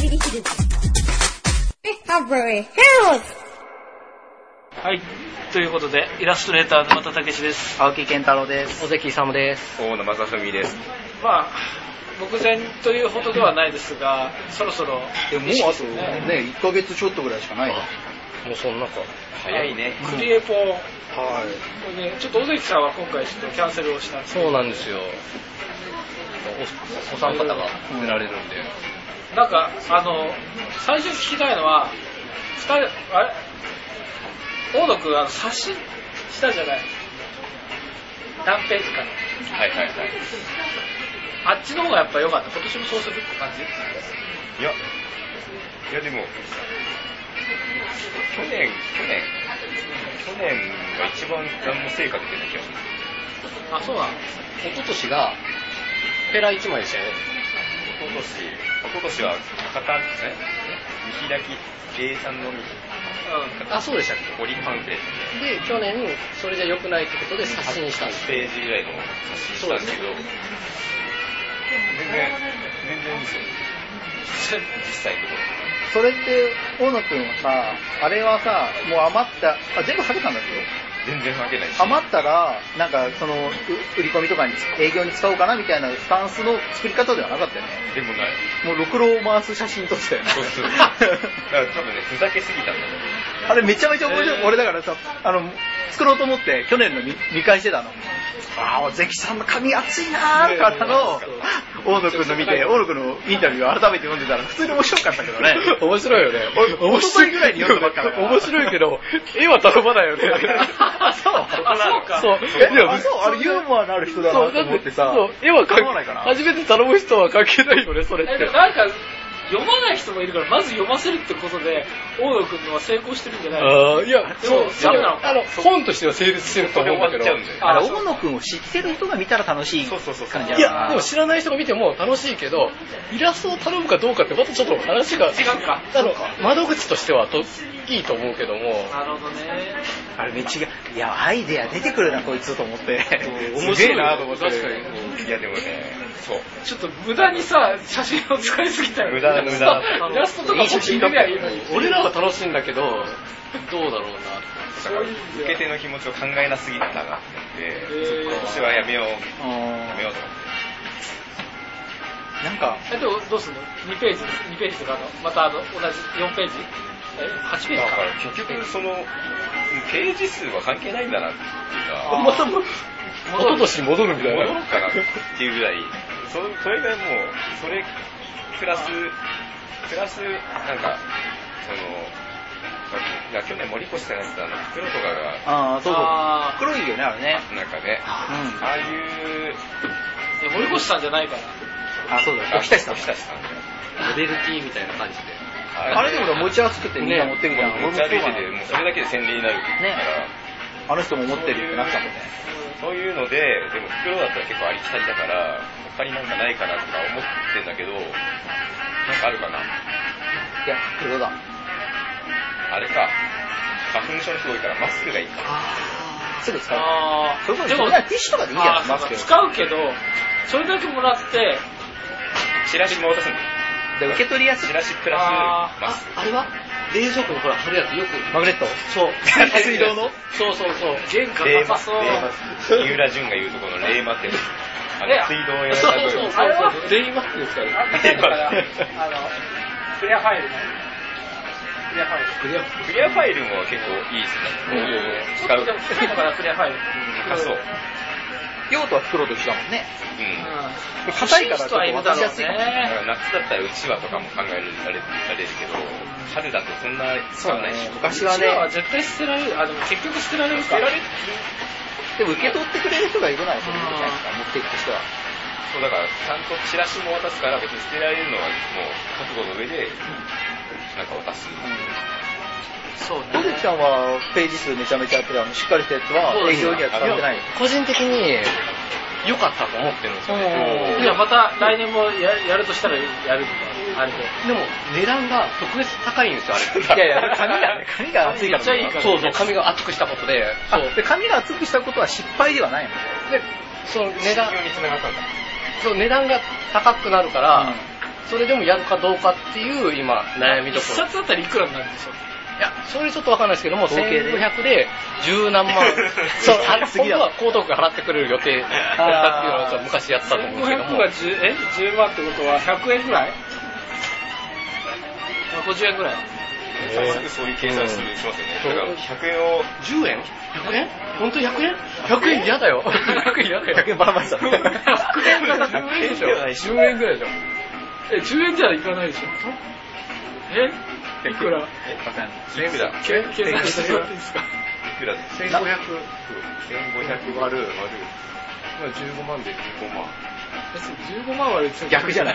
リヒルズ。 はい。ということで、イラストレーター沼田武史です。 青木健太郎です。 尾関勇です。 大野正文です。 まあ、目前というほどではないですが、そろそろ。 でももうあとね、1ヶ月ちょっとぐらいしかない。 もうそんなか。 早いね。 クリエポン。 はい。 これね、ちょっと尾関さんは今回ちょっとキャンセルをしたんですけど。 そうなんですよ。お三方が出られるんで。 なんか、最初に聞きたいのは、あれ大野くん、刷新したじゃない。何ページかの。 はいはいはい。 あっちの方がやっぱ良かった。今年もそうするって感じ？ いやでも、去年が一番何も成果出てない気がします。あ、そうなの？ 一昨年がペラ1枚でしたよね。 一昨年は見開き A3 のみ。 あ、そうでしたっけ？ 折りパンフレットで、去年それじゃ良くないってことで刷新したんです。 8ページぐらいの刷新したんですけど、全然ですよ。実際のところ。 それって大野くんはさ、あれはさ、もう余った、全部はけたんだけど。 全然はけないし。 余ったら、なんかその売り込みとかに営業に使おうかなみたいなスタンスの作り方ではなかったよね。 でもない。 もうろくろを回す写真撮ってたよね。 そう。だから多分ね、ふざけすぎたんだね。 あれめちゃめちゃ面白い。俺だからさ、作ろうと思って去年の見返してたの。尾関さんの髪熱いなーからの大野くんの見て、大野くんのインタビューを改めて読んでたら普通に面白かったけどね。 面白いよね。 面白いぐらいに読んでばっかり。 面白いけど、絵は頼まないよね。 そうか。 そう。 あれユーモアのある人だなと思ってさ。 そう、絵は頼まないかな。 初めて頼む人は関係ないよね、それって。 なんか、読まない人もいるから、まず読ませるってことで、大野くんのは成功してるんじゃないの？ いや、そう、 ダメなのか。 本としては成立してると思うんだけど。 大野くんを知ってる人が見たら楽しい感じだな。 いや、でも知らない人が見ても楽しいけど、イラストを頼むかどうかってまたちょっと話が違うか。 窓口としてはいいと思うけども。 なるほどね。 あれめっちゃ、いや、アイデア出てくるな、こいつと思って。 面白いなと思って。 確かに。いや、でもね、そう。 ちょっと無駄にさ、写真を使いすぎたよ。 無駄。 イラストとか写真撮りゃいいのに。 俺らは楽しいんだけど、どうだろうな。 だから受け手の気持ちを考えなすぎたなって思って、今年はやめようと思って。 なんか、 どうすんの？2ページとかまた同じ4ページ？8ページか。 だから結局ページ数は関係ないんだなっていうか。 また一昨年に戻るみたいな。 戻ろうかなっていうぐらい、それがもう、それプラスなんか、去年森越さんやってた袋とかが。 そう。黒いよね、あれね。 なんかね、ああいう。 森越さんじゃないから。 そうだ、沖田さん。 モデル T みたいな感じで。 あれでも持ちやすくてみんな持ってるじゃん。 持ち歩いてて、もうそれだけで洗礼になるから。 ね。あの人も持ってるってなったもんね。 そういうので、でも袋だったら結構ありきたりだから、他になんかないかなとか思ってんだけど、なんかあるかな。 いや、袋だ。 あれか。花粉症の人多いからマスクがいいか。 すぐ使う。でもティッシュとかでいいじゃん、マスク。 使うけど、それだけもらって、 チラシも渡すんだよ。 で受け取りやすい。 チラシプラスマスク。 あれは冷蔵庫にほら貼るやつよく。 マグネット。 そう。 水道の。 そう。 玄関高そう。 三浦淳が言うとこのレイマって。水道やそう。あれはレイマってですから。 クリアファイル。 クリアファイルも結構いいですね。 使う。使うのかな、クリアファイル。 そう。 用途は袋と一緒だもんね。 硬いからちょっと渡しやすいかもね。 夏だったらうちわとかも考えられるけど、春だとそんな使わないし。 昔はね。 うちわは絶対捨てられる。でも結局捨てられるか。 でも受け取ってくれる人がいるならそれじゃないですか、目的としては。 そうだからちゃんとチラシも渡すから別に捨てられるのはもう覚悟の上でなんか渡す。 そうね。 小関さんはページ数めちゃめちゃやってるしっかりしたやつは営業には使ってない。 個人的に良かったと思ってるんですよね。 じゃあまた来年もやるとしたらやるみたいな。あれで。 でも値段が特別高いんですよ、あれ。 いや紙が厚いから。 めっちゃいいから。 そう、紙が厚くしたことで。 で紙が厚くしたことは失敗ではないの。 で、その値段につながったんだ。 そう値段が高くなるから、 それでもやるかどうかっていう今悩みどころ。 一冊あたりいくらになるんでしょう。 いや、それちょっとわかんないですけども、 合計で 1500で十何万。そう、本当は江東区が払ってくれる予定だったっていうのをちょっと昔やったと思うんですけども。 1500が10万ってことは100円ぐらい ?150 円ぐらい。 すぐそういう計算しますよね。だから100円を 10円 ?100 円本当に100円 ?100 円嫌だよ。100円嫌だよ。 100円ばらましたね。 100円が10円でしょ。10円ぐらいでしょ。 10円じゃいかないでしょ。いくらいくら計算してもらっていいですか。 いくら 1500 1500割る 15万で15万。 15万割る逆じゃない。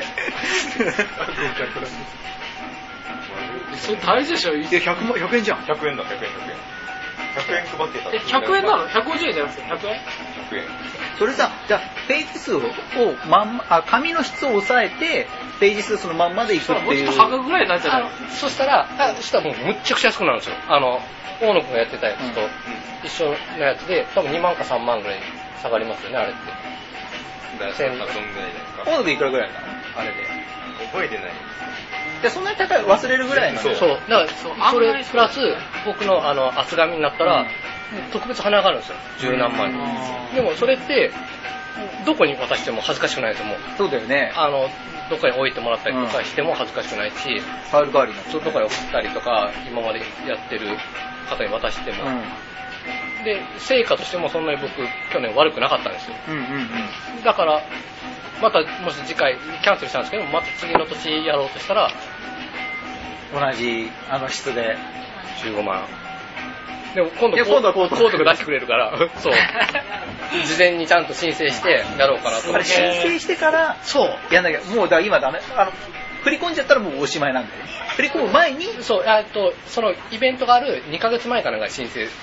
それ大事でしょ。 100円じゃん。 100円だ、100円配ってた。 100円なの ?150 円じゃなくて100円 100円。 それさ、じゃあ、ページ数を紙の質を抑えて、ページ数そのまんまでいくっていう。 もうちょっと破格ぐらいになっちゃう。 そしたらもうむっちゃくちゃ安くなるんですよ。大野くんがやってたやつと一緒のやつで、多分2万か3万ぐらい下がりますよね、あれって。 どんぐらいじゃないですか。 大野くんいくらぐらいなのあれで。 覚えてない。 じゃあそんなに高い忘れるぐらいなの。 そう。だからそれプラス僕の厚紙になったら、特別花があるんですよ。十何万に。でもそれってどこに渡しても恥ずかしくないですよ。もう。 そうだよね。 どっかに置いてもらったりとかしても恥ずかしくないし、 ファイル代わりになっちゃう。 どっかに送ったりとか今までやってる方に渡しても。で成果としてもそんなに僕去年悪くなかったんですよ。だからまたもし次回キャンセルしたんですけど、また次の年やろうとしたら同じ質で 15万。でも今度高徳出してくれるからそう事前にちゃんと申請してやろうかなと思って。 申請してからやんなきゃ。もうだから今ダメ。振り込んじゃったらもうおしまいなんだよ。振り込む前にそうそのイベントがある2ヶ月前かなんか申請。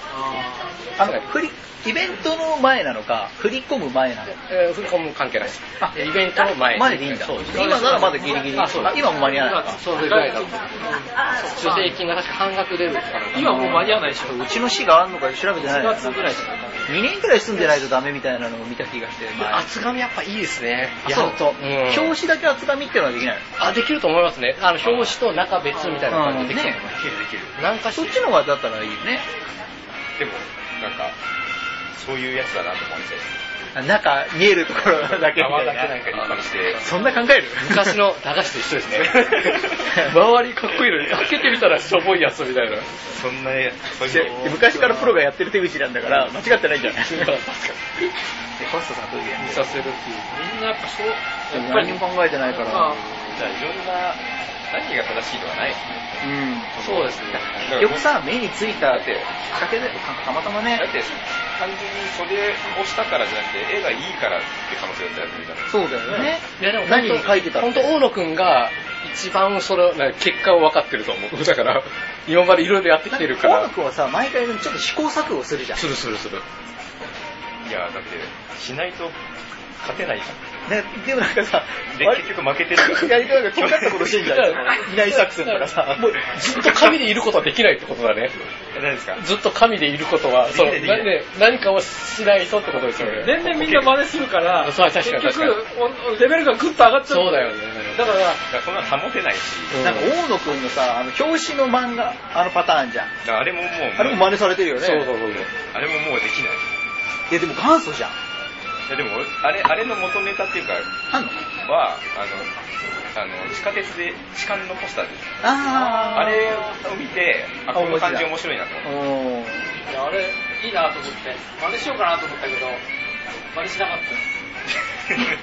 イベントの前なのか、振り込む前なのか。 振り込む関係ないです。イベントの前でいいんだ。今ならまだギリギリ。今も間に合わない。 それぐらいだ。助成金が確か半額出るから。 今もう間に合わないでしょ。 うちの市があるのか調べてない。 4月ぐらいじゃないかな。 2年くらい住んでないとダメみたいなのを見た気がして。 厚紙やっぱいいですね。 やると。表紙だけ厚紙っていうのはできないの？ できると思いますね。表紙と中別みたいな感じでできる。 できる。 なんかそっちの方がだったらいいよね。 でもなんかそういうやつだなと思って。 中見えるところだけみたいな。 なんか立派にして。 そんな考える？ 昔の駄菓子と一緒ですね。周りかっこいいのに開けてみたらしょぼいやつみたいな。 そんな昔からプロがやってる手口なんだから間違ってないんじゃない？ 確かに。 コストさんどういう見させるっていう。 みんなやっぱそう。 やっぱり何も考えてないから。 じゃあいろんな何が正しいとはないですね。 そうですね。 よくさ目についたきっかけでたまたまね。 だって単純にそれをしたからじゃなくて絵がいいからって可能性だったらいいじゃないですか。 そうだよね。 いやでも何に書いてたの？ 本当大野くんが一番それ結果を分かってると思う。だから今までいろいろやってきてるから。 大野くんはさ毎回ちょっと試行錯誤するじゃん。 する。 いやだってしないと勝てないじゃん。 ね、でもなんかさ、 結局負けてるから。 やり方が気になったことしてんじゃん。いない作戦とかさ。 もうずっと神でいることはできないってことだね。 何ですか？ ずっと神でいることは、何かをしないとってことですよね。 全然みんな真似するから、 結局レベルがグッと上がっちゃう。 そうだよね。 だからそんな保てないし。 なんか大野くんのさ、表紙の漫画、パターンじゃん。 あれも真似されてるよね。 そう。あれももうできない。 いやでも元祖じゃん。 いやでもあれの元ネタっていうかは地下鉄で痴漢のポスターです。あれを見てこの感じ面白いなと思って。 いやあれいいなと思って真似しようかなと思ったけど真似しなかった。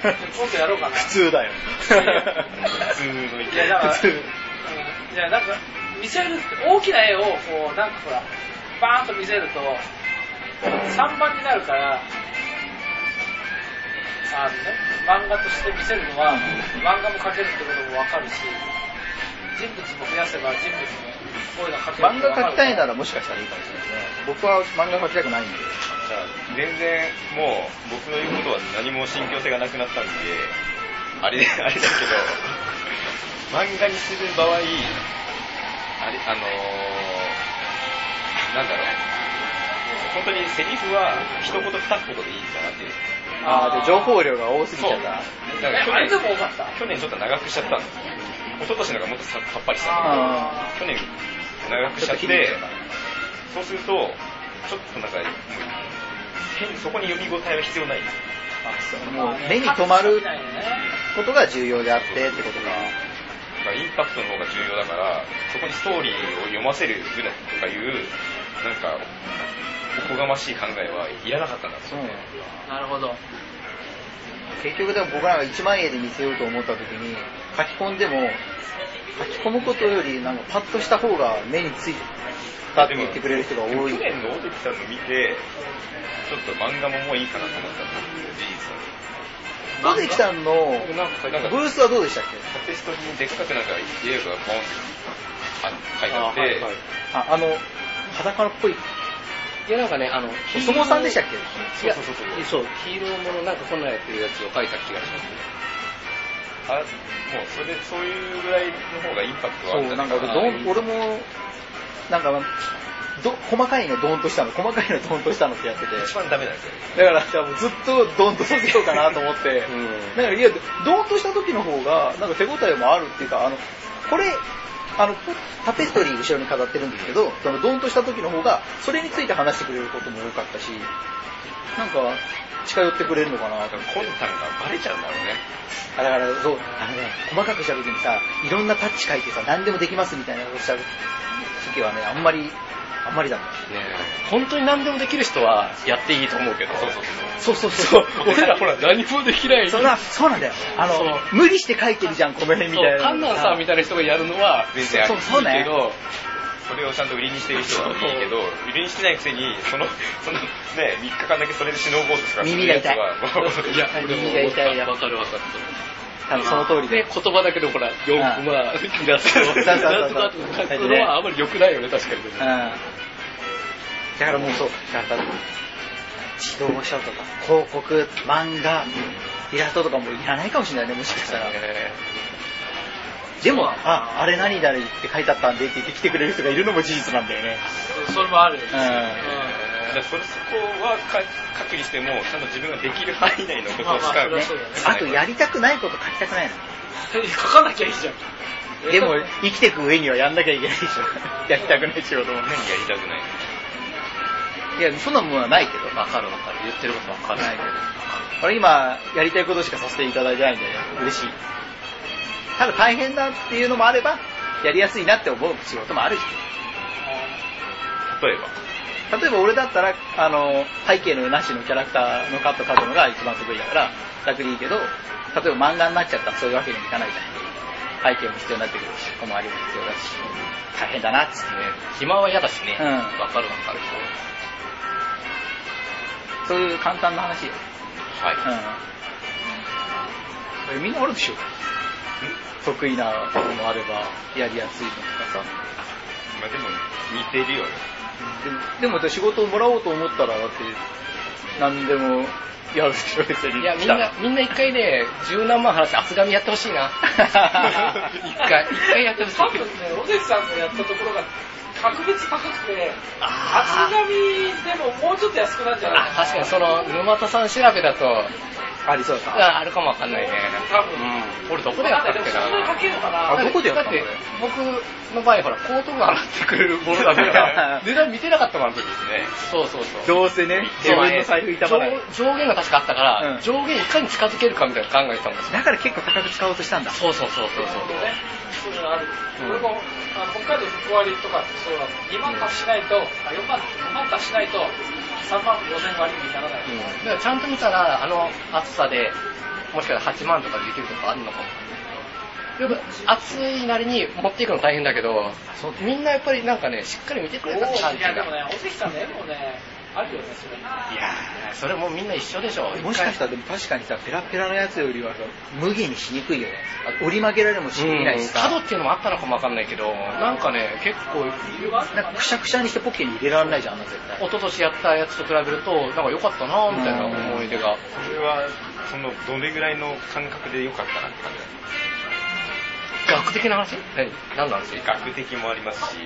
今度やろうかな。 普通だよ。 普通の意見。 いやなんか見せる大きな絵をこうなんかほらバーンと見せると3番になるから。漫画として見せるのは漫画も描けるってことも分かるし人物も増やせば人物もこういうの描ける。 漫画描きたいならもしかしたらいいかもしれないですね。僕は漫画描きたくないんで。 全然もう僕の言うことは何も信憑性がなくなったんであれだけど漫画にする場合なんだろう本当にセリフは一言二言でいいんだなっていう。 ああ、情報量が多すぎちゃった。 だからあれでも多かった。 去年ちょっと長くしちゃったんですよ。一昨年のがもっとさっぱりしたんだけど、去年長くしちゃって、そうすると、ちょっとなんか、そこに読み応えは必要ない。 もう目に留まることが重要であってってことか。 インパクトの方が重要だから、そこにストーリーを読ませるとかいう、なんか、おこがましい考えはいらなかったんだと思うね。 なるほど。 結局でも僕らが1万円で見せようと思った時に、書き込んでも、書き込むことよりなんかパッとした方が目についたって言ってくれる人が多い。 去年の大関さんの見て、ちょっと漫画ももういいかなと思ったんですよ、事実は。 大関さんのブースはどうでしたっけ？ テストにでっかくなんか映画がボンって書いてあって、 はいはい、裸っぽい。 いやなんかね、 お相撲さんでしたっけ？ そう、ヒーローものなんかこんなやってるやつを書いた気がしますね。 もうそういうぐらいの方がインパクトはあるんじゃないかな。 俺も、なんか、細かいのドーンとしたのってやってて。 一番ダメなんですよ。 だから、ずっとドーンとさせようかなと思って。だから、いや、ドーンとした時の方が、なんか手応えもあるっていうか、これ、タペストリー後ろに飾ってるんですけど、そのドーンとした時の方が、それについて話してくれることも多かったし、なんか、近寄ってくれるのかなと。 魂胆がバレちゃうんだろうね。 だから、そう、細かくした時にさ、いろんなタッチ書いてさ、何でもできますみたいなことした時はね、あんまりだもん。ね、 本当に何でもできる人はやっていいと思うけど。 そう。 俺らほら何もできない。 そうなんだよ。無理して書いてるじゃん、この辺みたいな。 カンナンさんみたいな人がやるのは全然ありそうね。 それをちゃんと売りにしてる人はいいけど、売りにしてないくせに、そのね、3日間だけそれで死のうボードですから、 耳が痛い。 いや、 耳が痛いよ。 わかる。 その通りで。 言葉だけでほら、4コマ、イラスト、なんとかとか書くのはあんまり良くないよね、確かに。 だからもうそう、自動書とか、広告、漫画、イラストとかもいらないかもしれないね、もしかしたら。でも、あれ何々って書いてあったんでって言って来てくれる人がいるのも事実なんだよね。 それもあるよね。 そこは書くにしても、ちゃんと自分ができる範囲内のことを使う。 あと、やりたくないこと書きたくないの。 書かなきゃいいじゃん。 でも、生きていく上にはやんなきゃいけないでしょ。やりたくない仕事も。 何やりたくないいや、そんなものはないけど。 わかる。言ってることわかる。 ないけど。俺今、やりたいことしかさせていただいてないんで、嬉しい。ただ大変だっていうのもあれば、やりやすいなって思う仕事もあるし。 例えば俺だったら、背景のなしのキャラクターのカット描くのが一番得意だから、楽でいいけど、例えば漫画になっちゃったらそういうわけにもいかないじゃん。背景も必要になってくるし、小回りも必要だし、大変だなっつってね。 暇は嫌だしね。わかる。 そういう簡単な話よ。 はい。 みんなあるでしょ。得意なこともあれば、やりやすいのとかさ。 まあでも、似てるよね。 でも仕事をもらおうと思ったら、だって、何でもやるでしょ、別に。 いや、みんな一回ね、十何万払って厚紙やってほしいな。一回やってほしい。 多分ね、尾関さんのやったところが、格別高くて、厚紙でももうちょっと安くなるんじゃないかな。 確かにその、沼田さん調べだと、 ありそうか。 あるかもわかんないね。 多分。 俺どこでやったっけな。 そんなにかけるかな。 どこでやったの？ だって僕の場合ほら、コートが洗ってくれるものだから値段見てなかったもん、あの時ですね。そう。 どうせね、自分の財布痛まない。 上限が確かあったから、上限いかに近づけるかみたいな考えてたんですよ。 だから結構高く使おうとしたんだ。 そう。 そういうのある。俺も北海道福割とかってそうだ。2万足しないと、4万足しないと3万5千割にならない。 だからちゃんと見たら暑さでもしかしたら8万とかできるとかあるのかも。やっぱ暑いなりに持っていくの大変だけど、みんなやっぱりなんかね、しっかり見てくれたって感じが。 いやでもね、尾関さんの絵もね、あるよね、それ。 いやー、それもみんな一緒でしょ。 もしかしたらでも確かにさ、ペラペラのやつよりは無限にしにくいよね。折り曲げられもしないしさ。 角っていうのもあったのかもわかんないけど、なんかね、結構、 なんかくしゃくしゃにしてポッケに入れられないじゃん、絶対。 一昨年やったやつと比べると、なんか良かったなみたいな思い出が。 それは、どれぐらいの感覚で良かったなって感じだ。 学的な話？何の話？ 学的もありますし、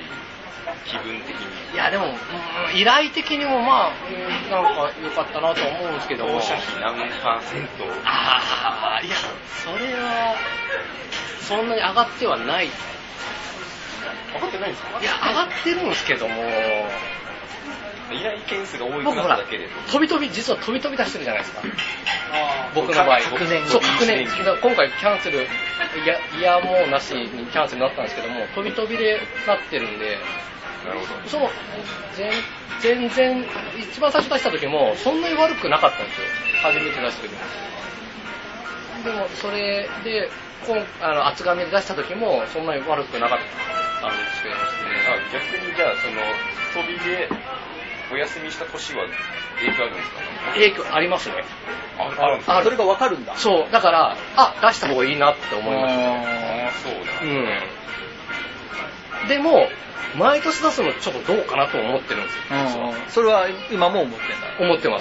気分的に。 いやでも、依頼的にもまあ、なんか良かったなとは思うんですけども。 放射費何%？ ああ、いや、それは、そんなに上がってはない。 上がってないんですか？ いや、上がってるんですけども、 依頼件数が多くなっただけで。 実は飛び出してるじゃないですか。 あ僕の場合。 確年後。 そう、確年。今回キャンセル、いやもうなしにキャンセルになったんですけども、飛びでなってるんで、 なるほど。 その、全然、一番最初出した時も、そんなに悪くなかったんですよ。初めて出した時も。でも、それで、厚紙で出した時も、そんなに悪くなかったんですけどね。 逆にじゃあ、飛びでお休みした年は影響あるんですか？ 影響ありますね。 あるんですか？ それが分かるんだ。 そう、だから、出した方がいいなって思いましたね。 そうだ。 うん。でも、毎年出すのちょっとどうかなと思ってるんですよ。 それは今も思ってんだ。 思ってます。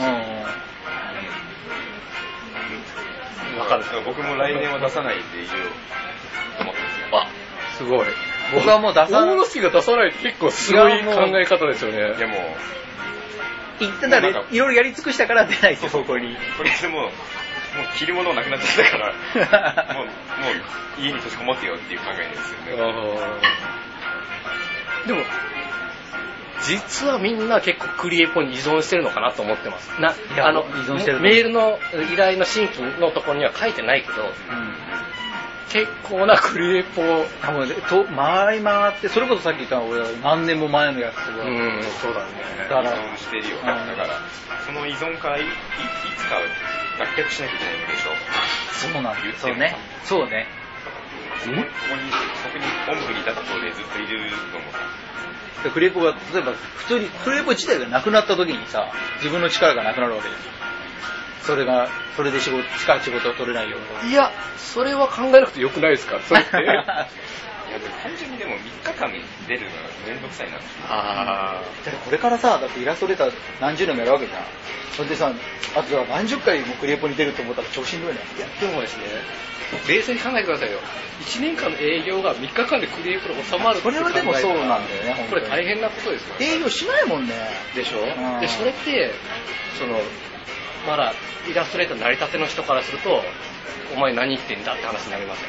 わかる。僕も来年は出さないでいようと思ってます。 すごい。 僕はもう出さない。 大野が出さないって結構すごい考え方ですよね。 いやもう、 言ってたらいろいろやり尽くしたから出ないですよ、そこに。 これでもう着るものなくなっちゃったから、もう家に閉じこもってよっていう考えですよね。 でも、実はみんな結構クリエポに依存してるのかなと思ってます。依存してるメールの依頼の新規のところには書いてないけど、結構なクリエポ多分回って、それこそさっき言った俺は何年も前のやつとか。 そうだね。 依存してるよ。だから、その依存からいつか脱却しなきゃいけないでしょ。 そうなんだ。そうね。そうね。 そこにおんぶに立つ方でずっといるのもさ。 クリエポが、例えば普通にクリエポ自体がなくなった時にさ、自分の力がなくなるわけですよ。それで仕事を取れないように。いや、それは考えなくてよくないですか？それって。いや、 単純にでも3日間出るのがめんどくさいな。 だってこれからさ、だってイラストレーター何十年もやるわけじゃん。それでさ、あと何十回もクリエポに出ると思ったら超しんどいね。 いや、でもですね、冷静に考えてくださいよ。1年間の営業が3日間でクリエイトに収まるって考えたら、 これはでもそうなんだよね、 これ大変なことですよね。 営業しないもんね。 でしょ？で、それって、まだイラストレーター成り立ての人からすると、お前何言ってんだって話になりますよ。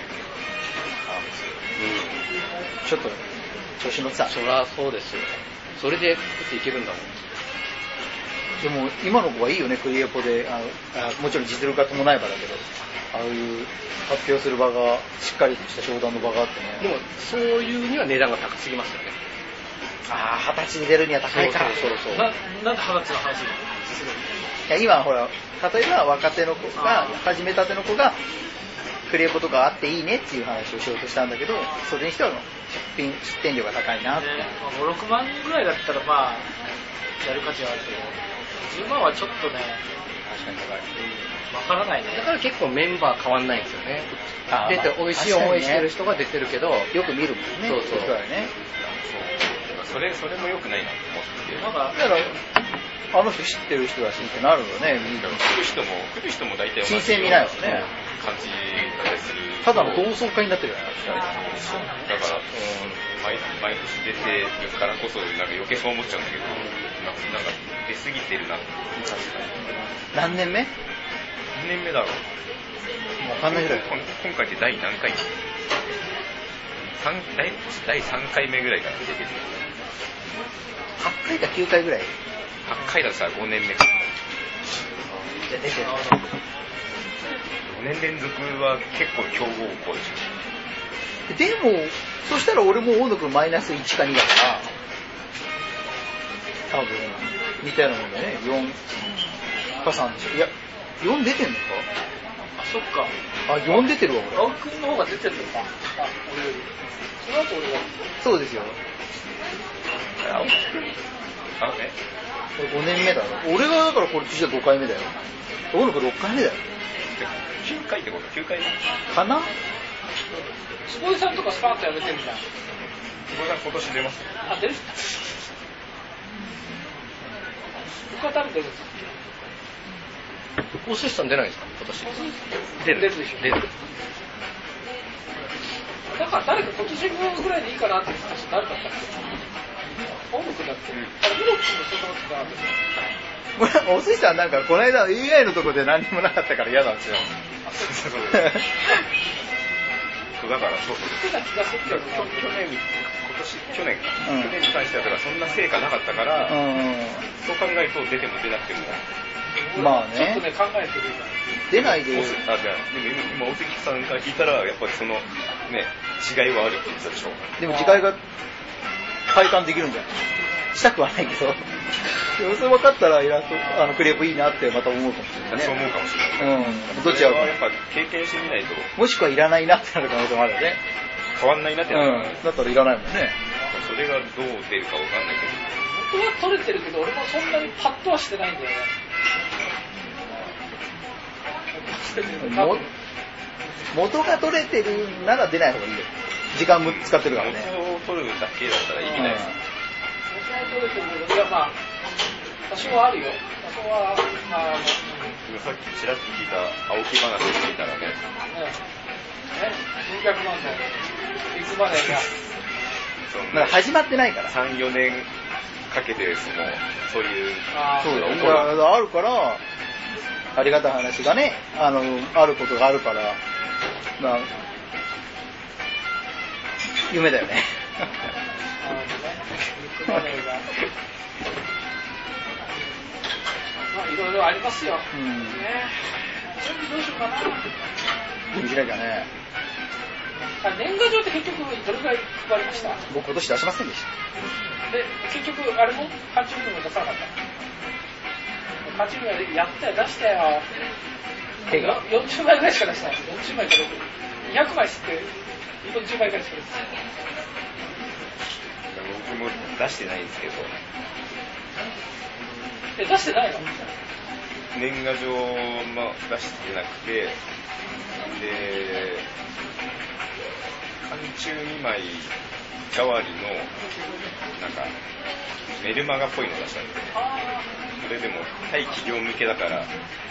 ちょっと、調子乗ってた。 そりゃそうですよ。それで食っていけるんだもん。 でも今の子はいいよね、クリエポで。もちろん実力が伴えばだけど、ああいう発表する場が、しっかりとした商談の場があってね。 でも、そういうには値段が高すぎますよね。 20歳に出るには高いから。 そう。なんで20歳の話するの？ いや、今ほら、例えば若手の子が、始めたての子が、クリエポとかあっていいねっていう話をしようとしたんだけど、それにしては出店料が高いなって。 5、6万ぐらいだったらまあ、やる価値はあるけど、10万はちょっとね、 確かに高い。 わからないね。 だから結構メンバー変わんないんですよね。出て美味しい思いしてる人が出てるけど、 よく見るもんね。 そうだよね。 それも良くないなと思って。 なんか、 だからあの人知ってる人だしってなるよね。 来る人も大体同じ新鮮味ないよね。 感じ方する。 ただの同窓会になってるよね。 だから、毎年出てるからこそなんか余計そう思っちゃうんだけど、なんか出過ぎてるなって。 何年目？ 何年目だろう。 もう分かんないぐらい。 今回って第何回？第3回目ぐらいから出てる。 8回か9回ぐらい。 8回だったら5年目か。 じゃあ出てる。 5年連続は結構強豪校でしょ。でも、そしたら俺も大野くんマイナス1か2だから、多分、似たようなもんだよね。4か3でしょ。いや、4出てんのか？ あ、そっか。 4出てるわ、俺。 青くんの方が出てるのか。俺より。その後俺が。 そうですよ。 青くん。 5年目だろ。俺がだからこれ実は5回目だよ。大野くん6回目だよ。 9回ってこと？9回かな？ スポイさんとかスパーッとやめてるじゃん。 スポイさん今年出ます。 あ、出る？他食べてるんですか？ お寿司さん出ないんですか今年？ 出るでしょ。 出る。 だから誰か今年ぐらいでいいかなって話誰だったっけ？ 大野くんだっけ？あれ、室木君もそんなことなかったですよ。 これ、おすしさんなんか、この間 AI のとこで何にもなかったから嫌なんですよ。 そうだからそう言ってた気がするけどな。 去年に関してはそんな成果なかったから、そう考えると出ても出なくてもまあねちょっとね考えてる出ないででも今大関さんから聞いたらやっぱりそのね違いはあるって言ってたでしょ。 でも違いが体感できるんじゃないしたくはないけどそれ分かったらイラストクレープいいなってまた思うかもしれないね。 そう思うかもしれない。 どっちはやっぱ経験してみないともしくはいらないなってなる可能性もあるよね。 変わんないなってなる、 だったらいらないもんね。 それがどう出るか分かんないけど元は取れてるけど俺もそんなにパッとはしてないんだよね。 元が取れてるなら出ない方がいいよ。時間も使ってるからね。 元を取るだけだったら意味ないです。 元は取れてるけど、いやまあ多少はあるよ。多少はまあさっきちらっと聞いた青木話を聞いたらね。 400万のいつまでがまだ始まってないから。 3、4年かけてそういうそうだよ。あるからありがたい話がねあることがあるからまあ夢だよね。 いつまでがまあいろいろありますよ。ね。準備どうしようかな。 準備しなきゃね。 年賀状って結局どれくらい配りました？ 僕今年出しませんでした。 で結局あれも漢字文も出さなかった。漢字文やったよ出したよ。 手が 40枚ぐらいしか出してない。40枚から200枚吸って40枚ぐらいしか出してない。 僕も出してないんですけど。 出してないの？ 年賀状も出してなくてで寒中見舞い代わりのなんかメルマガっぽいのを出したんですよ。それでも対企業向けだから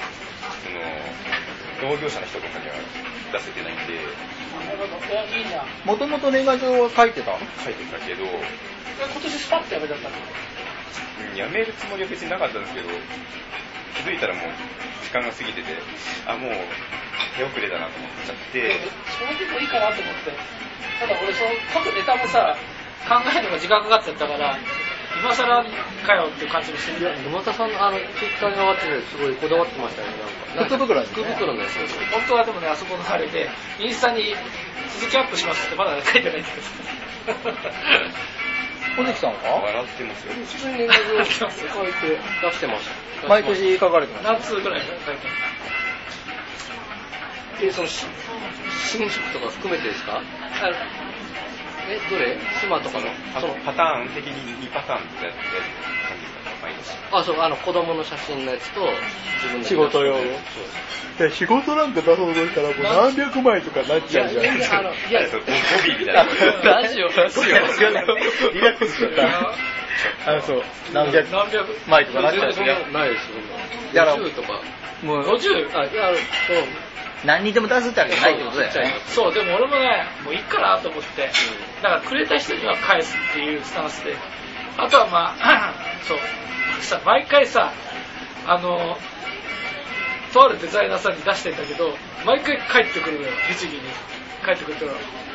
同業者の人とかには出せてないんで。 もともと年賀状は書いてたけど今年スパッとやめちゃったの？ やめるつもりは別になかったんですけど気づいたらもう時間が過ぎててもう手遅れだなと思っちゃってその時もいいかなと思ってただ俺書くネタもさ考えるのが時間かかっちゃったから今更かよっていう感じもしてる。 沼田さんのツイッターに上がってるすごいこだわってましたよね。 福袋ですね。 福袋のやつ。 本当はでもねあそこのあれでインスタに続きアップしますってまだ書いてないんだけど。 小関さんは？ 笑ってますよ。 普通に年賀状を書いて出してました。 毎年書かれてます。 何通ぐらい書いてでその新宿とか含めてですか？どれ？島とかのパターン的に2パターンってやつ感じですか毎年。 そう子供の写真のやつと自分の仕事用。仕事なんか出そうとしたらもう何百枚とかなっちゃうじゃん。 いやボビーみたいな。 ラジオ。リラックスしちゃった。そう何百枚とかなっちゃうじゃん。 ないですよ。50とか。 もう50？ 何にでも出すってわけじゃないってことだよね。 そうでも俺もねもういいかなと思ってだからくれた人には返すっていうスタンスであとはまあそうさ毎回さとあるデザイナーさんに出してんだけど毎回帰ってくるのよ律儀に帰ってくると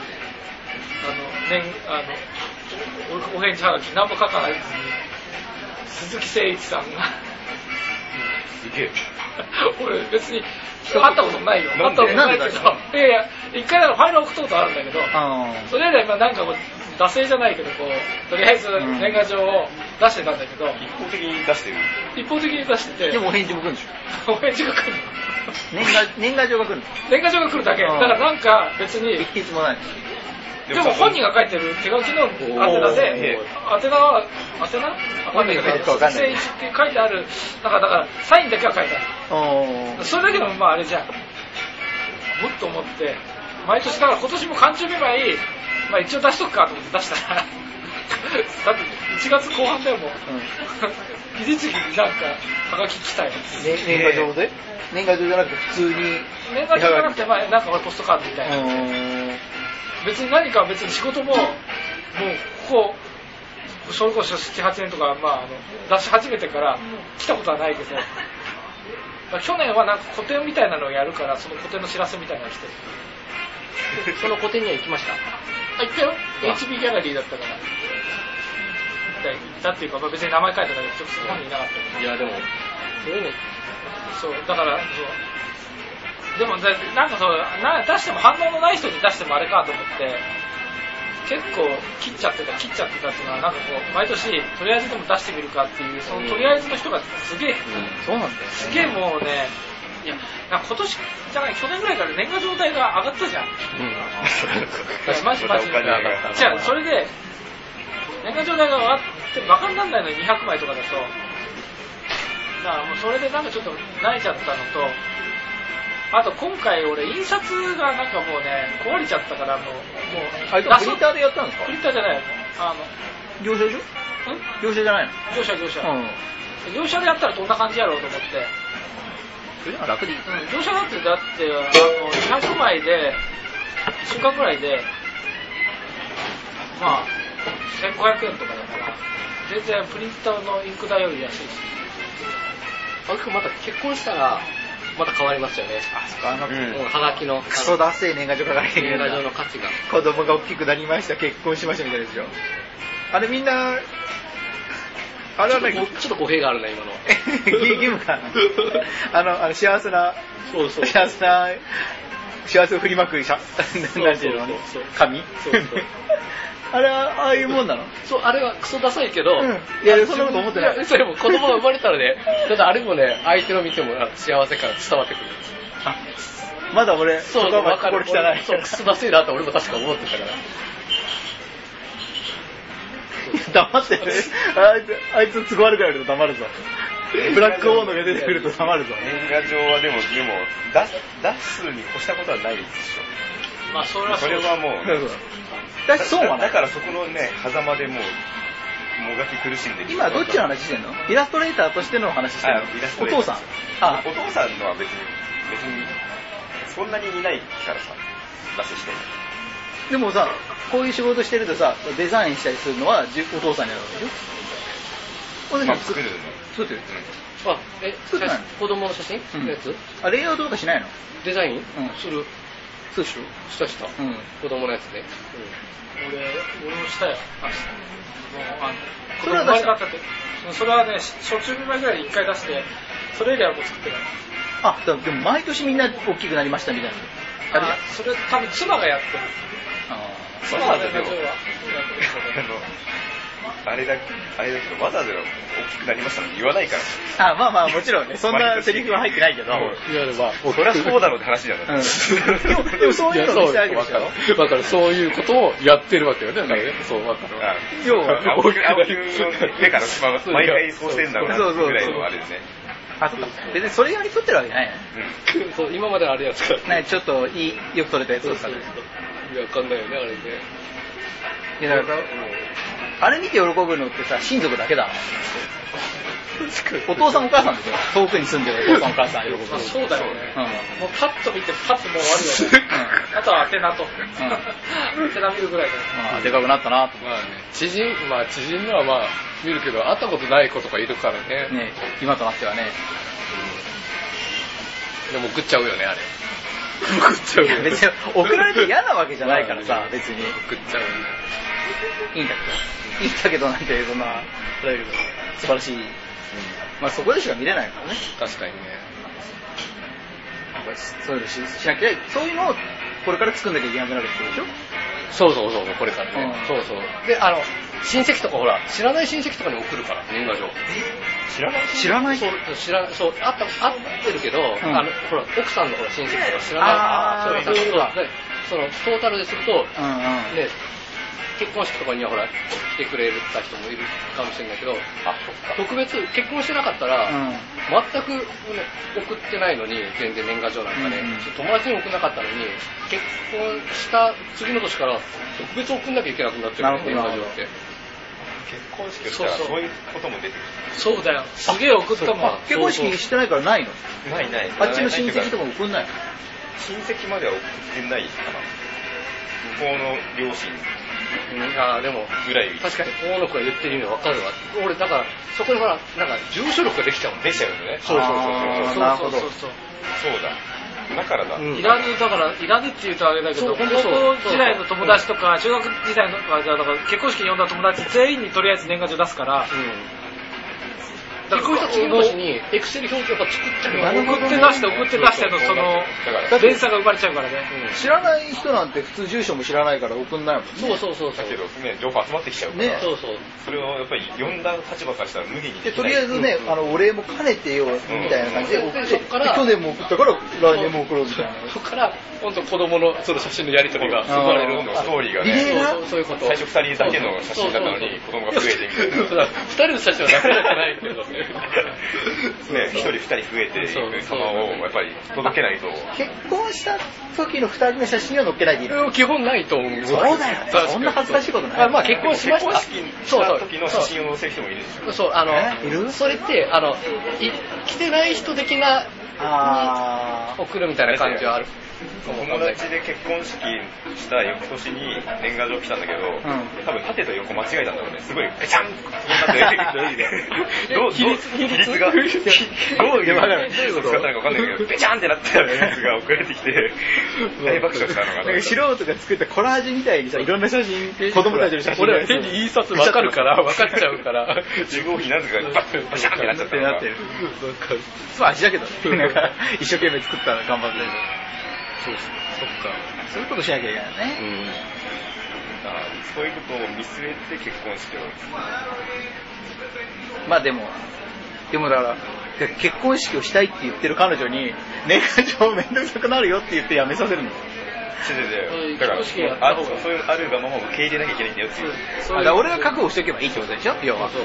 お返事はがき何も書かないずに鈴木誠一さんがすげえ俺別に会ったこともないよ。会ったことないけど、一回ファイル送ったことあるんだけど、それ以来なんか惰性じゃないけどとりあえず年賀状を出してたんだけど、 一方的に出してる。 一方的に出してて、 でもお返事も来るんでしょ。お返事が来るの。 年賀状が来るの。 年賀状が来るだけ。だからなんか別にいつもない。 でも本人が書いてる手書きの宛名で、宛名は本人が書いてるか分かんない。 って書いてある、だからサインだけは書いてある。それだけでもまああれじゃん。もっと思って、毎年だから今年も寒中見舞い、まあ一応出しとくかと思って出したら、だって1月後半だよもう。技術技になんかはがき来たよ。 年賀状で？年賀状じゃなくて普通に。 年賀状じゃなくてまあなんかポストカードみたいな。別に何か別に仕事ももうここそれこそ7、8年とか、出し始めてから来たことはないけど、去年はなんか個展みたいなのをやるから、その個展の知らせみたいなのが来てる。 その個展には行きました？ 行ったよ。HB ギャラリーだったから。行ったっていうか、別に名前書いてたけど、直接本人いなかった。 いや、でも、そういうの、 そう、だから、でも、なんか出しても反応のない人に出してもあれかと思って、結構切っちゃってたっていうのは、なんか毎年、とりあえずでも出してみるかっていう、そのとりあえずの人がすげえ、 そうなんだよね。 すげえもうね、いや、なんか今年じゃない、去年ぐらいから年賀状代が上がったじゃん。マジ。じゃあ、それで、年賀状代が上がってバカになんないのに200枚とかだと、だからもうそれでなんかちょっと慣れちゃったのと、あと今回俺印刷がなんかもうね、壊れちゃったからもうあれプリンターでやったんですか？ プリンターじゃない業者でしょ？業者じゃないの？ 業者。業者でやったらどんな感じやろうと思って。 それじゃ楽でいい。 業者だって200枚で、1週間ぐらいで、1500円とかだから、全然プリンターのインク代より安いし。 また結婚したら、また変わりますよね。はがきの。 クソダセー年賀状書かれてる。 年賀状の価値が。 子供が大きくなりました、結婚しましたみたいですよ。あれみんな、あれはね、 ちょっと語弊があるね、今の。 義務かな。幸せな、幸せを振りまく、なんていうの、紙あれは、ああいうもんなの？ そう、あれはクソダサいけど、 いや、そんなこと思ってない。 それも子供が生まれたらね、ただあれもね、相手の見ても幸せから伝わってくる。 まだ俺、 そう、 心汚い。 そう、クソダセいなって俺も確か思ってたから。 黙ってね。あいつ都合悪くなると黙るぞ。ブラックオーノが出てくると黙るぞ。 年賀状はでも出すに越したことはないでしょ。それはもう。 だからそこのね、狭間でもう、もがき苦しんでる。 今どっちの話してんの？イラストレーターとしての話してんの？お父さん。 お父さんのは別に、そんなにいないからさ、出す人も。 でもさ、こういう仕事してるとさ、デザインしたりするのはお父さんになるわけでしょ？ 作るの。 作ってる。 作ってないの？子供の写真のやつ？ レイアウトとかしないの？ デザインする。 そうでしょ？ した。子供のやつね。 俺もしたよ。子供生まれ変わったって。それはね、初中見舞いぐらいに1回出して、それ以来はもう作ってない。 でも毎年みんな大きくなりましたみたいな。 それ多分妻がやってる。 妻がやってる。あれだけど、わざわざ大きくなりましたって言わないから。 もちろんね、そんなセリフは入ってないけど。 いや、 そりゃそうだろうって話じゃない。 でもそういうのを見せ上げるでしょ？ だからそういうことをやってるわけよね。そう、わかる。 要は、青木の目から毎回そうしてんだろうなぐらいのあれですね。 別にそれ用に撮ってるわけじゃないね。 そう、今まであるやつから。 ちょっとよく撮れたやつとかね。 わかんないよね、あれね。 いや、だから、あれ見て喜ぶのってさ、親族だけだ。お父さんお母さんでしょ？遠くに住んでるお父さんお母さん喜ぶ。 そうだよね。もうパッと見てパッともう終わるよね。あとは当てなと。当てな見るぐらいだよ。 でかくなったなと。 知人のは見るけど、会ったことない子とかいるからね。 今となってはね。 でも送っちゃうよね、あれ。送っちゃうよね。 別に送られて嫌なわけじゃないからさ、別に。 送っちゃうよね。 いいんだけどなんて、そんな、素晴らしい。そこでしか見れないからね。 確かにね。 そういうのしなきゃ、そういうのをこれから作んなきゃいけなくなるってことでしょ？ そう、これからね。そう。で、親戚とかほら、知らない親戚とかに送るから、年賀状。 知らない？ そう、会ってるけど、ほら、奥さんのほら親戚とか知らない。そういうことだ。その、トータルですると、ね、結婚式とかにはほら、来てくれた人もいるかもしれないけど、特別、結婚してなかったら、全く、ね、送ってないのに、全然年賀状なんかね、友達に送んなかったのに、結婚した次の年から特別送んなきゃいけなくなっちゃう年賀状って。 結婚式をしたらそういうことも出てくる。 そうだよ。すげえ送ったもん。 結婚式してないからないの？ ない。 あっちの親戚とか送んないの？ 親戚までは送ってないかな。向こうの両親でもぐらい。 確かに大野くんが言ってる意味わかるわ。俺だからそこにほらなんか住所力ができちゃうもん。 できちゃうんだね。 そう。なるほど。 そうだ。だからだ。 いらぬって言うとあれだけど、高校時代の友達とか、中学時代の結婚式に呼んだ友達全員にとりあえず年賀状出すから、 だからこういう人次の年にエクセル表記を作っちゃう。 送って出してのその連鎖が生まれちゃうからね。 知らない人なんて普通住所も知らないから送んないもんね。 そう。 だけどね、情報集まってきちゃうから。 ね。 そう。 それをやっぱり呼んだ立場からしたら無理に。 とりあえずね、お礼も兼ねてよみたいな感じで送って、 そっから去年も送ったから来年も送ろうみたいな。 そこから本当子供のその写真のやり取りが生まれるストーリーがね。 そういうこと。 最初2人だけの写真だったのに子供が増えてみたいな。 2人の写真はなくなってないけどね。 ね、1人2人増えていく様をやっぱり届けないと。 結婚した時の2人の写真は載っけないでいいの？ 基本ないと思う。 そうだよね。そんな恥ずかしいことない。 まあ結婚しました。 結婚式した時の写真を載せる人もいるでしょ。 そう、 いる？ それって来てない人的な送るみたいな感じはある。 友達で結婚式した翌年に年賀状来たんだけど、多分縦と横間違えたんだろうね。すごいペチャンって比率がどういうこと使ったのか分かんないけど、ペチャンってなったやつが送られてきて大爆笑したのが。 素人が作ったコラージュみたいにさ、いろんな写真、子供たちの写真。 俺は変に印刷分かるから分かっちゃうから。 自合費なぜかバシャンってなっちゃったのが。 そう味だけどね。なんか一生懸命作ったら頑張ってる。 そっか。 そういうことしなきゃいけないね。 そういうことを見据えて結婚式を。 まあでもだから結婚式をしたいって言ってる彼女に年賀状めんどくさくなるよって言ってやめさせるの。 だからそういうあるがまま受け入れなきゃいけないんだよっていう。 だから俺が覚悟しておけばいいってことでしょ、要は。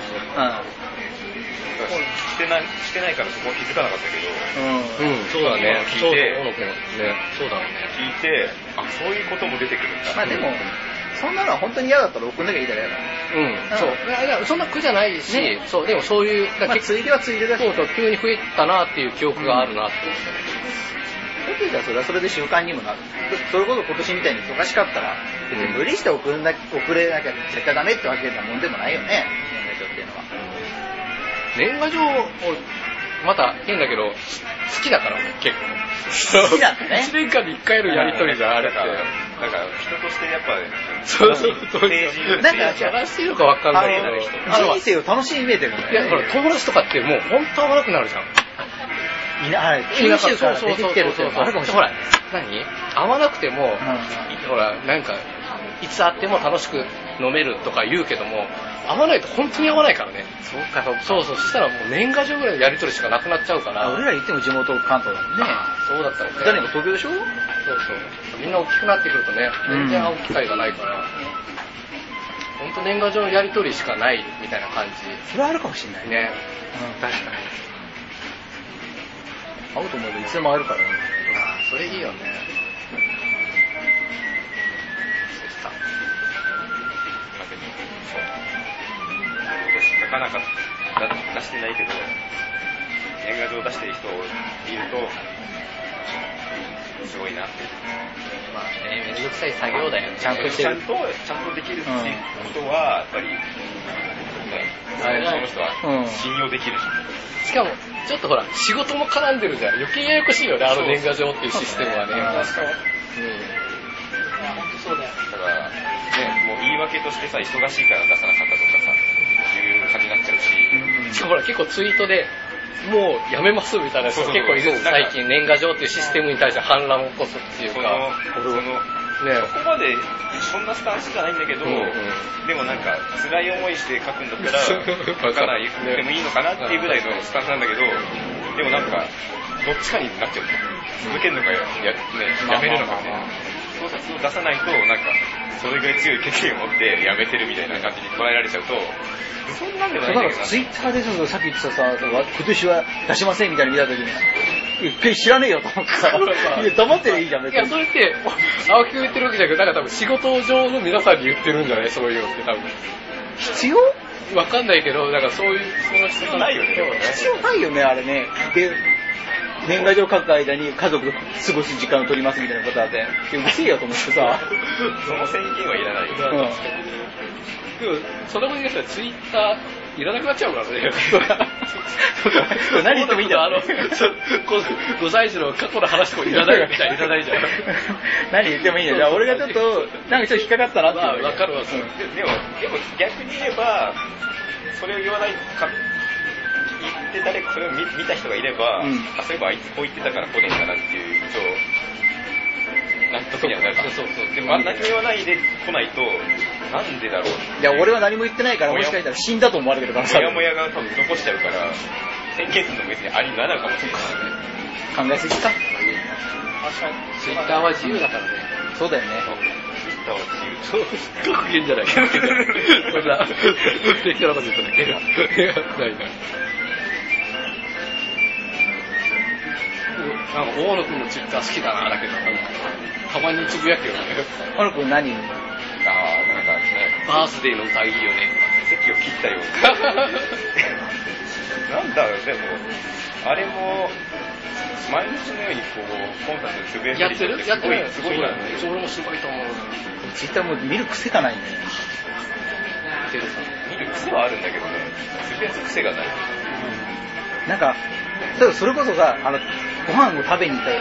してないからそこは気づかなかったけど、 そうだね。 聞いて、 そうだね。 聞いて、そういうことも出てくるんだ。 まあでもそんなのは本当に嫌だったら送んなきゃいいからやだ。 そう。いやそんな苦じゃないし、そうでもそういうついではついでだし、 そう急に増えたなっていう記憶があるなって思って。 じゃあそれはそれで習慣にもなる。それこそ今年みたいに忙しかったら別に無理して送れなきゃ絶対ダメってわけなもんでもないよね、年賀状っていうのは。 年賀状また変だけど好きだから結構好きなんだね。 1年間に1回のやり取りじゃあれってなんか人としてやっぱそうなんか探してるか分かんないけど人生を楽しみ見えてるんだよね。 いやほら友達とかってもう本当合わなくなるじゃん。 九州から出てきてるっていうのもあるかもしれない。 ほら合わなくてもほらなんかいつ会っても楽しく飲めるとか言うけども合わないと本当に合わないからね。そうそしたらもう年賀状ぐらいのやり取りしかなくなっちゃうから。 俺ら言っても地元関東だもんね。 そうだったらね。 誰も東京でしょ。 そうみんな大きくなってくるとね全然会う機会がないから本当年賀状のやり取りしかないみたいな感じ。 それはあるかもしれないね。 確かに会うと思えばいつでも会えるからね。 それいいよね。 なかなか出してないけど年賀状出してる人を見るとすごいなって。 まあね、めんどくさい作業だよね。 ちゃんとできるっていうことはやっぱり、ね、その人は信用できるしかもちょっとほら仕事も絡んでるじゃん。余計ややこしいよね、あの年賀状っていうシステムはね。 確かに。 本当そうだよ。 だからね、もう言い訳としてさ、忙しいから出さなかったとかさいう感じになっちゃうし、 しかもほら結構ツイートでもうやめますみたいな人結構いるんです。最近年賀状っていうシステムに対して反乱を起こすっていうか、 そこまでそんなスタンスじゃないんだけど、でもなんか辛い思いして書くんだったら書かないでもいいのかなっていうぐらいのスタンスなんだけど、でもなんかどっちかになっちゃう。続けるのかやめるのかみたいな。考察を出さないとなんかそれぐらい強い決意を持ってやめてるみたいな感じに捉えられちゃうと、そんなんでもないんだけどな。 ツイッターでさっき言ってたさ、今年は出しませんみたいなの見た時に一回知らねえよと思ってさ、いや黙ってりゃいいじゃん。 いやそれって青木くん言ってるわけじゃなくて、なんか多分仕事上の皆さんに言ってるんじゃない、そういうのって多分。 必要？ わかんないけど、なんかそういうその必要ないよね。 必要ないよねあれね。で年賀状書く間に家族と過ごす時間を取りますみたいなことあって、うるせえよと思ってさ。 その宣言はいらないよ。でも、 その後に言うとツイッターいらなくなっちゃうからね。 何言ってもいいんだよ。 5歳児の過去の話とかいらないみたいにいらないじゃん。 何言ってもいいんだよ。じゃあ俺がちょっと、なんかちょっと引っかかったなって。 わかるわかる。 でも逆に言えば、それを言わないか、言って誰かそれを見た人がいれば、あ、そういえばあいつこう言ってたから来ねえんだなっていう、納得にはなる。そう。でも何も言わないで来ないと、なんでだろう。 いや、俺は何も言ってないから、もしかしたら死んだと思われてるからさ。 もやもやが多分残しちゃうから、宣言するの別にありにならないかもしれない。 考えすぎか。 ツイッターは自由だからね。 そうだよね。 ツイッターは自由。 格言じゃないか。これさ、適当なこと言っただけ。ないな。なんか大野くんのツイッター好きだな、だけど、たまにつぶやくよね。 大野くん何？ なんかね、 バースデーの歌いいよね。 席を切ったような。なんだろう、でも、あれも、毎日のようにこう、コンサートでつぶやいてる人ってすごいな。 俺もすごいと思う。 ツイッターも見る癖がないね。 見る癖はあるんだけどね、つぶやく癖がない。 なんか、それこそさ、ご飯を食べに行った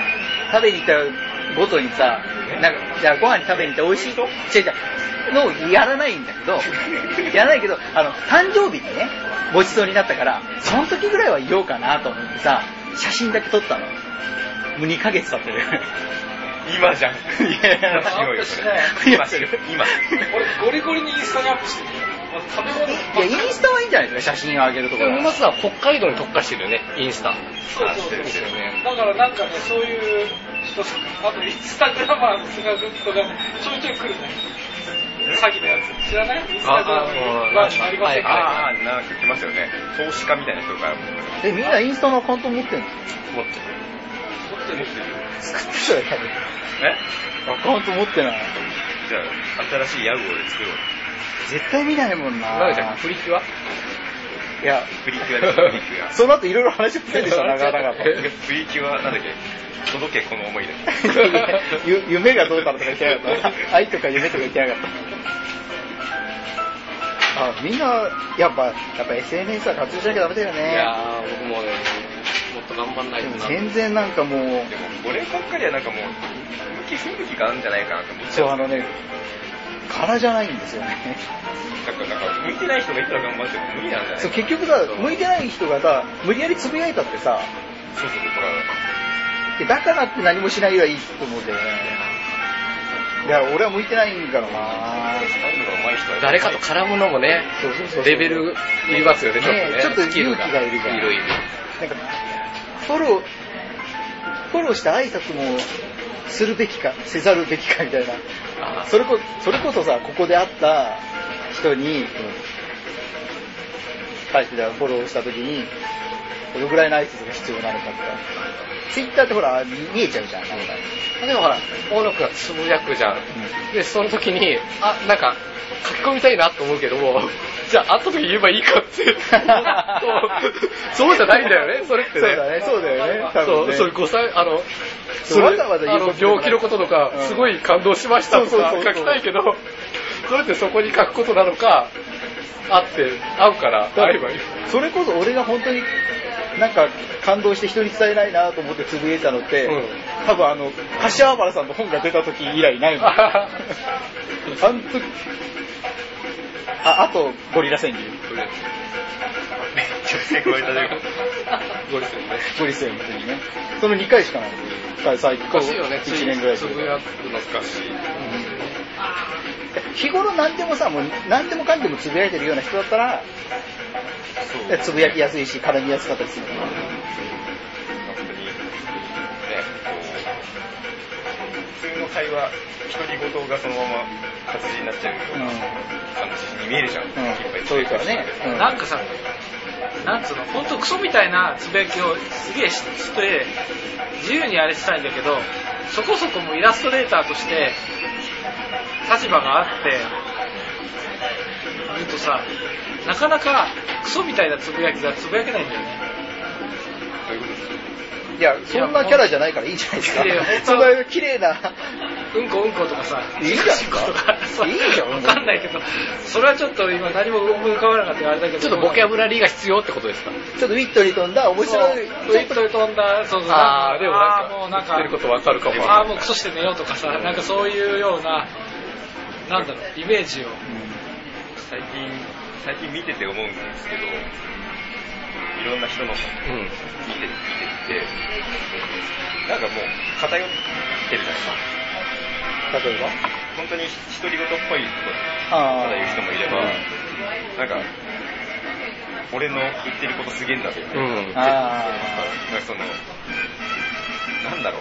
ごとにさ、なんか、じゃあご飯に食べに行って美味しいとのをやらないんだけど、誕生日にね、ごちそうになったから、その時ぐらいは言おうかなと思ってさ、写真だけ撮ったの。もう2ヶ月経ってる。 今じゃん。いや、 アップしてない。 今する。今。 俺ゴリゴリにインスタにアップしてる。食べ物。 いや、インスタはいいんじゃないですか、写真を上げるところ。 まずは北海道に特化してるよね、インスタ。 そう。だからなんかね、そういう人、あとインスタグラマーの菅君とかね、ちょいちょい来るね。詐欺のやつ。知らない？インスタグラムはありませんか？ なんか来ますよね。投資家みたいな人から。 みんなインスタのアカウント持ってるんですか？ 持ってる。 作ってたよ、多分。アカウント持ってない。 じゃあ、新しいヤフーで作ろう。 絶対見ないもんな。 なんじゃん、プリキュア？ いや、 プリキュアです、プリキュア。 その後いろいろ話してるでしょ、なかなか。 プリキュア、なんだっけ、届けこの思い出。 夢がどうだろうとか言ってなかった。愛とか夢とか言ってなかった。みんな、やっぱ SNS は活用しなきゃダメだよね。 いやー、僕もね、もっと頑張んないとな。 全然なんかもう。でも、 俺ばっかりはなんかもう、向き不向きがあるんじゃないかなと思って。 そう、柄じゃないんですよね。 なんか向いてない人がいくら頑張っても無理なんじゃない？ そう、結局さ、向いてない人がさ、無理やりつぶやいたってさ、 そう、ほら。 だからって何もしないはいいと思うんだよね。いや、俺は向いてないんだろうな。 誰かと絡むのもね、レベルいりますよね、ちょっとね。 ちょっと勇気がいるじゃん。 いる。 なんか、フォローした挨拶もするべきか、せざるべきかみたいな。それこそさ、ここで会った人に、フォローしたときに、どのぐらいの挨拶が必要なのかとか。ツイッターってほら、見えちゃうじゃん。なんかでもほら、大野くんがつぶやくじゃん。で、その時に、なんか、書き込みたいなと思うけども、じゃあ会った時言えばいいかって。そうじゃないんだよね、それってね。 そうだよね。 そう、5歳、 わざわざ病気のこととか、すごい感動しましたとか書きたいけど、それってそこに書くことなのか、会うから会えばいい。 それこそ俺が本当になんか感動して人に伝えないなと思ってつぶやいたのって、多分柏原さんの本が出た時以来ないの。あとゴリラ川柳。 めっちゃ成功いただいた。 ゴリ川柳ね。その2回しかない。最近難しいよね。 1年ぐらい。 つぶやく難しい。 日頃何でもさ、もう何でもかんでもつぶやいてるような人だったら、つぶやきやすいし絡みやすかったりする。 本当にね、普通の会話、独り言がそのまま活字になっちゃうような感じに見えるじゃん。 そういうからね。 なんかさ、なんつうの、ほんとクソみたいなつぶやきをすげえして自由にあれしたいんだけど、そこそこもイラストレーターとして立場があって言うとさ、なかなかクソみたいなつぶやきがつぶやけないんだよね。 いや、そんなキャラじゃないからいいじゃないですか。そんな綺麗な。 うんことかさ、 いいじゃんいいじゃん。わかんないけど、それはちょっと今何も思い浮かばなかったあれだけど。 ちょっとボキャブラリーが必要ってことですか？ ちょっとウィットに飛んだ面白い。 ウィットに飛んだ、そうそう。 あー、でもなんか、言ってることわかるかも。 あー、もうクソして寝ようとかさ、なんかそういうような、なんだろう、イメージを。 最近見てて思うんですけど、いろんな人の見てて、なんかもう偏ってるじゃないですか。 例えば本当に独り言っぽいことただ言う人もいれば、なんか俺の言ってることすげえんだぜみたいな、なんかそのなんだろう、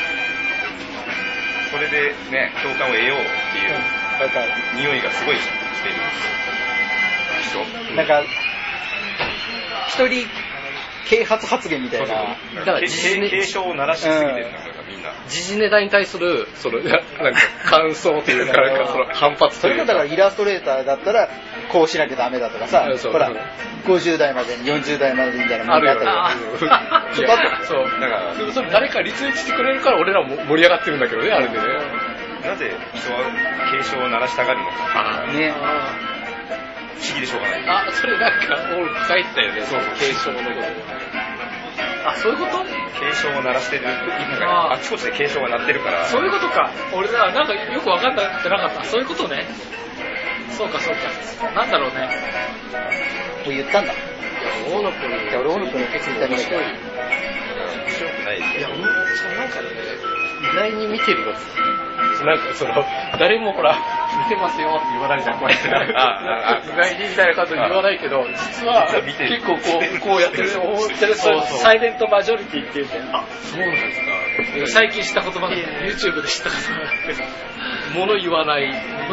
それでね共感を得ようっていう匂いがすごいしてる人、 なんか一人啓発発言みたいな。 だから警鐘を鳴らしすぎてるんだからみんな。 時事ネタに対するそのなんか感想というかなんかその反発というか。 それがだからイラストレーターだったらこうしなきゃダメだとかさ、ほら50代までに40代までみたいなものがあったり。 そうだからそれ誰かリツイートしてくれるから俺らも盛り上がってるんだけどね、あれでね。 なぜ人は警鐘を鳴らしたがるのかね。不思議でしょうがない。 あ、それなんか書いてたよね。そう警鐘のこと。あ、そういうこと？ 警鐘を鳴らしてる。あちこちで警鐘が鳴ってるから。 そういうことか。俺なんかよく分かってなかった。そういうことね。そうか。なんだろうね。 もう言ったんだ。 大野君に。 俺大野君の決意だけ面白くないですよ。 いや、なんかね、意外に見てるよ。なんかその誰もほら見てますよって言わないじゃん、こうやって意外にみたいな感じで言わないけど、実は結構こうやってる。 そうサイレントマジョリティっていうて。 あ、そうなんですか。 最近知った言葉で YouTube で知った言葉なんですけど、 物言わない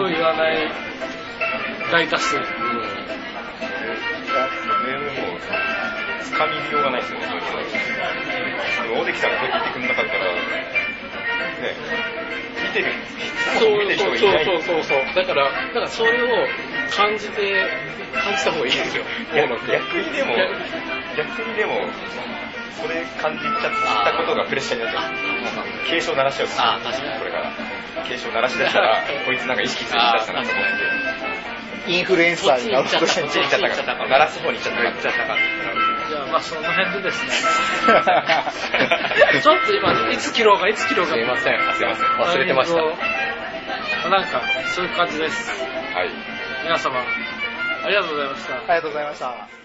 大多数。 もう掴みようがないですよね。大関さんがこうやって言ってくれなかったらね。見てる人がいない。 そうだからそれを感じた方がいいですよ。 逆にでもそれ感じちゃったことがプレッシャーになっちゃう。警鐘鳴らしちゃう。これから警鐘鳴らしだしたらこいつなんか意識ついて出したなと思って。 インフルエンサーになることにそっちに行っちゃったか。鳴らす方に行っちゃったか。 じゃあまあその辺でですね。ちょっと今いつ切ろうか。 すいません。忘れてました。 なんかそういう感じです。 はい。 皆様ありがとうございました。 ありがとうございました。